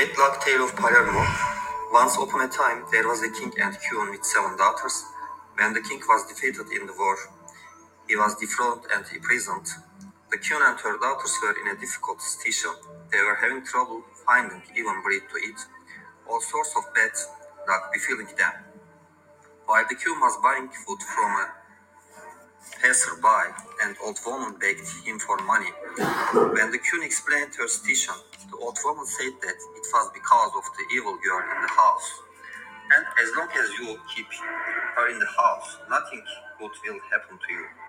Great Luck Tale of Palermo. Once upon a time, there was a king and queen with 7 daughters. When the king was defeated in the war, he was dethroned and imprisoned. The queen and her daughters were in a difficult situation. They were having trouble finding even bread to eat. All sorts of bad luck befalling them. While the queen was buying food from a passerby, an old woman begged him for money. When the queen explained her situation, the old woman said that it was because of the evil girl in the house. And as long as you keep her in the house, nothing good will happen to you.